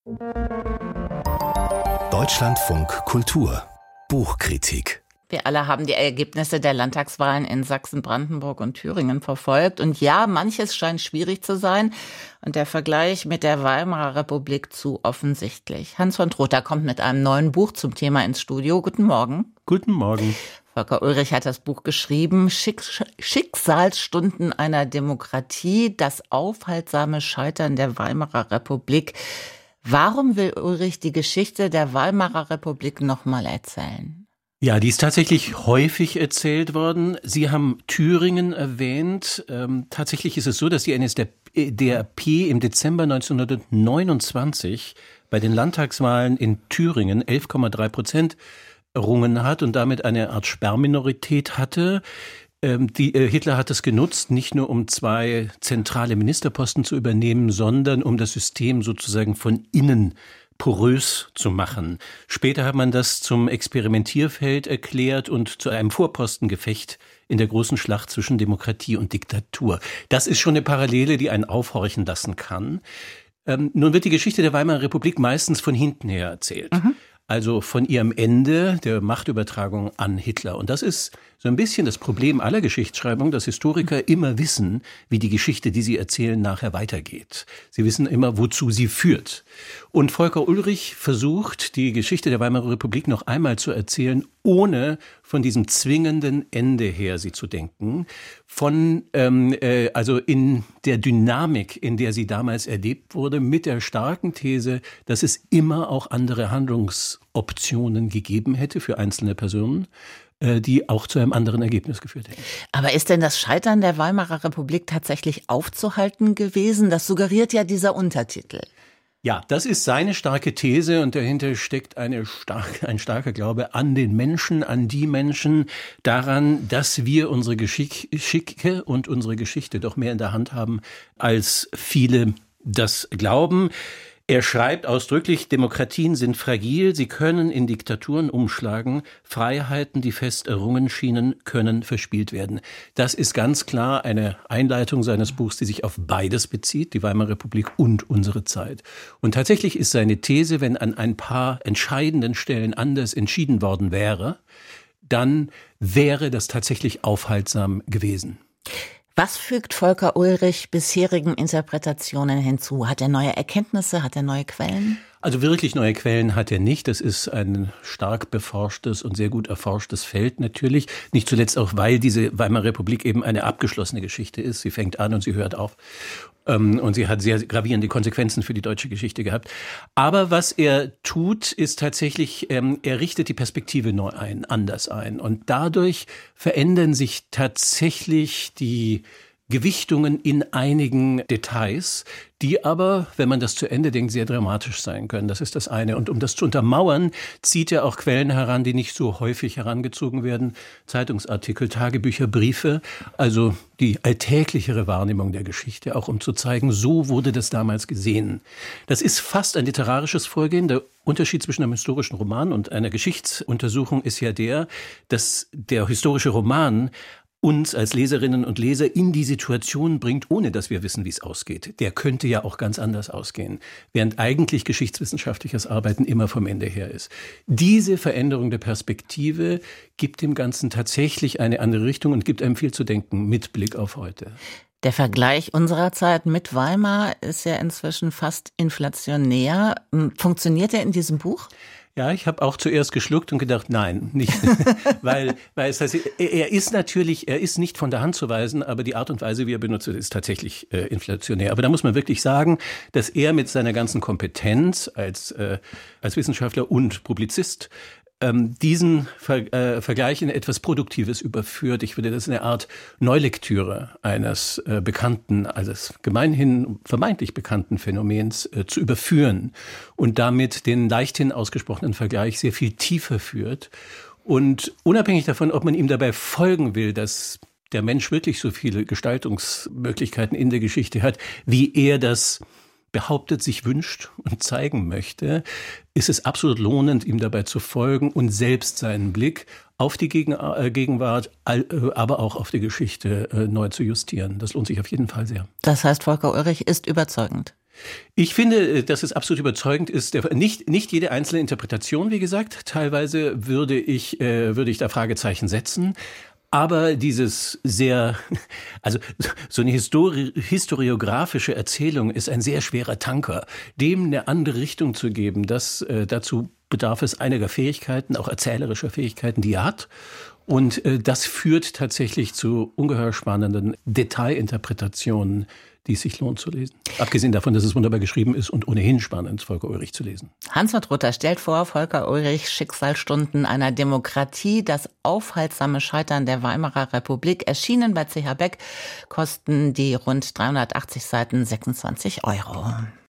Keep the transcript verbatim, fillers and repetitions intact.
Deutschlandfunk Kultur Buchkritik. Wir alle haben die Ergebnisse der Landtagswahlen in Sachsen, Brandenburg und Thüringen verfolgt. Und ja, manches scheint schwierig zu sein und der Vergleich mit der Weimarer Republik zu offensichtlich. Hans von Trotha kommt mit einem neuen Buch zum Thema ins Studio. Guten Morgen. Guten Morgen. Volker Ullrich hat das Buch geschrieben, Schick- Schicksalsstunden einer Demokratie, das aufhaltsame Scheitern der Weimarer Republik. Warum will Ullrich die Geschichte der Weimarer Republik nochmal erzählen? Ja, die ist tatsächlich häufig erzählt worden. Sie haben Thüringen erwähnt. Ähm, tatsächlich ist es so, dass die N S D A P im Dezember neunzehnhundertneunundzwanzig bei den Landtagswahlen in Thüringen elf Komma drei Prozent errungen hat und damit eine Art Sperrminorität hatte. Ähm, die, äh, Hitler hat es genutzt, nicht nur um zwei zentrale Ministerposten zu übernehmen, sondern um das System sozusagen von innen porös zu machen. Später hat man das zum Experimentierfeld erklärt und zu einem Vorpostengefecht in der großen Schlacht zwischen Demokratie und Diktatur. Das ist schon eine Parallele, die einen aufhorchen lassen kann. Ähm, nun wird die Geschichte der Weimarer Republik meistens von hinten her erzählt. Mhm. Also von ihrem Ende der Machtübertragung an Hitler. Und das ist so ein bisschen das Problem aller Geschichtsschreibung, dass Historiker immer wissen, wie die Geschichte, die sie erzählen, nachher weitergeht. Sie wissen immer, wozu sie führt. Und Volker Ullrich versucht, die Geschichte der Weimarer Republik noch einmal zu erzählen, ohne von diesem zwingenden Ende her sie zu denken. Von, ähm, äh, also in der Dynamik, in der sie damals erlebt wurde, mit der starken These, dass es immer auch andere Handlungsoptionen gegeben hätte für einzelne Personen, die auch zu einem anderen Ergebnis geführt hätten. Aber ist denn das Scheitern der Weimarer Republik tatsächlich aufzuhalten gewesen? Das suggeriert ja dieser Untertitel. Ja, das ist seine starke These und dahinter steckt eine starke, ein starker Glaube an den Menschen, an die Menschen, daran, dass wir unsere Geschicke und unsere Geschichte doch mehr in der Hand haben, als viele das glauben. Er schreibt ausdrücklich, Demokratien sind fragil, sie können in Diktaturen umschlagen, Freiheiten, die fest errungen schienen, können verspielt werden. Das ist ganz klar eine Einleitung seines Buchs, die sich auf beides bezieht, die Weimarer Republik und unsere Zeit. Und tatsächlich ist seine These, wenn an ein paar entscheidenden Stellen anders entschieden worden wäre, dann wäre das tatsächlich aufhaltsam gewesen. Was fügt Volker Ullrich bisherigen Interpretationen hinzu? Hat er neue Erkenntnisse? Hat er neue Quellen? Also wirklich neue Quellen hat er nicht. Das ist ein stark beforschtes und sehr gut erforschtes Feld natürlich. Nicht zuletzt auch, weil diese Weimarer Republik eben eine abgeschlossene Geschichte ist. Sie fängt an und sie hört auf. Und sie hat sehr gravierende Konsequenzen für die deutsche Geschichte gehabt. Aber was er tut, ist tatsächlich, er richtet die Perspektive neu ein, anders ein. Und dadurch verändern sich tatsächlich die Gewichtungen in einigen Details, die aber, wenn man das zu Ende denkt, sehr dramatisch sein können. Das ist das eine. Und um das zu untermauern, zieht er auch Quellen heran, die nicht so häufig herangezogen werden. Zeitungsartikel, Tagebücher, Briefe, also die alltäglichere Wahrnehmung der Geschichte, auch um zu zeigen, so wurde das damals gesehen. Das ist fast ein literarisches Vorgehen. Der Unterschied zwischen einem historischen Roman und einer Geschichtsuntersuchung ist ja der, dass der historische Roman uns als Leserinnen und Leser in die Situation bringt, ohne dass wir wissen, wie es ausgeht. Der könnte ja auch ganz anders ausgehen, während eigentlich geschichtswissenschaftliches Arbeiten immer vom Ende her ist. Diese Veränderung der Perspektive gibt dem Ganzen tatsächlich eine andere Richtung und gibt einem viel zu denken mit Blick auf heute. Der Vergleich unserer Zeit mit Weimar ist ja inzwischen fast inflationär. Funktioniert er in diesem Buch? Ja, ich habe auch zuerst geschluckt und gedacht, nein, nicht, weil, weil es heißt, er ist natürlich, er ist nicht von der Hand zu weisen, aber die Art und Weise, wie er benutzt, ist tatsächlich äh, inflationär. Aber da muss man wirklich sagen, dass er mit seiner ganzen Kompetenz als äh, als Wissenschaftler und Publizist ähm, diesen Ver- äh, Vergleich in etwas Produktives überführt. Ich würde das in eine Art Neulektüre eines äh, bekannten, also gemeinhin vermeintlich bekannten Phänomens äh, zu überführen und damit den leichthin ausgesprochenen Vergleich sehr viel tiefer führt. Und unabhängig davon, ob man ihm dabei folgen will, dass der Mensch wirklich so viele Gestaltungsmöglichkeiten in der Geschichte hat, wie er das behauptet, sich wünscht und zeigen möchte, ist es absolut lohnend, ihm dabei zu folgen und selbst seinen Blick auf die Gegen- äh, Gegenwart, aber auch auf die Geschichte äh, neu zu justieren. Das lohnt sich auf jeden Fall sehr. Das heißt, Volker Ullrich ist überzeugend. Ich finde, dass es absolut überzeugend ist. Nicht, nicht jede einzelne Interpretation, wie gesagt. Teilweise würde ich, äh, würde ich da Fragezeichen setzen. Aber dieses sehr, also so eine Histori- historiografische Erzählung ist ein sehr schwerer Tanker. Dem eine andere Richtung zu geben, das, äh, dazu bedarf es einiger Fähigkeiten, auch erzählerischer Fähigkeiten, die er hat. Und äh, das führt tatsächlich zu ungeheuer spannenden Detailinterpretationen, die es sich lohnt zu lesen. Abgesehen davon, dass es wunderbar geschrieben ist und ohnehin spannend, Volker Ulrich zu lesen. Hans-Nord Ruther stellt vor, Volker Ulrichs Schicksalsstunden einer Demokratie, das aufhaltsame Scheitern der Weimarer Republik, erschienen bei C H Beck, kosten die rund dreihundertachtzig Seiten sechsundzwanzig Euro.